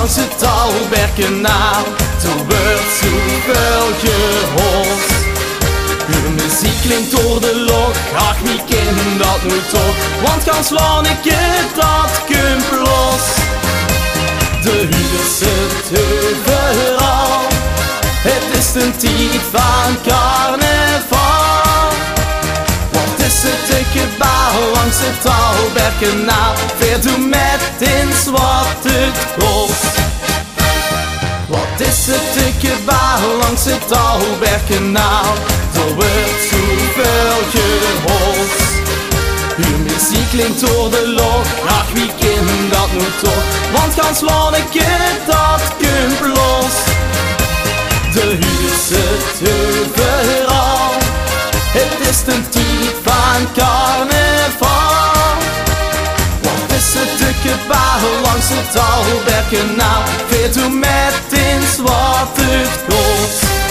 langs het Albertkanaal. Toen wordt zoveel gehoord. De muziek klinkt door de log, ach wie kind dat nu toch, want gans Lonneke dat komt los. De huur zit overal, het is een tijd van carnaval. Wat is het dikke bal langs het Albertkanaal, veer doen met in zwarte cross. Wat is het dikke bal langs het Albertkanaal, er wordt zoveel gehoord. Uw muziek klinkt door de log, ach wie kent dat nu toch, want gans Lonneke dat komt los. De huur zit overal, het is een tijd van carnaval. Wat is het dikke bal langs het Albertkanaal, veer toen met in zwarte cross.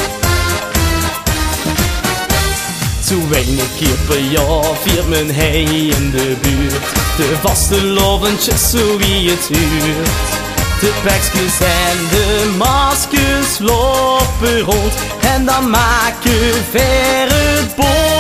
Zo weinig keer per jaar viert men hij in de buurt de vaste loventjes zo wie het huurt. De pakjes en de maskers lopen rond en dan maken verre boord.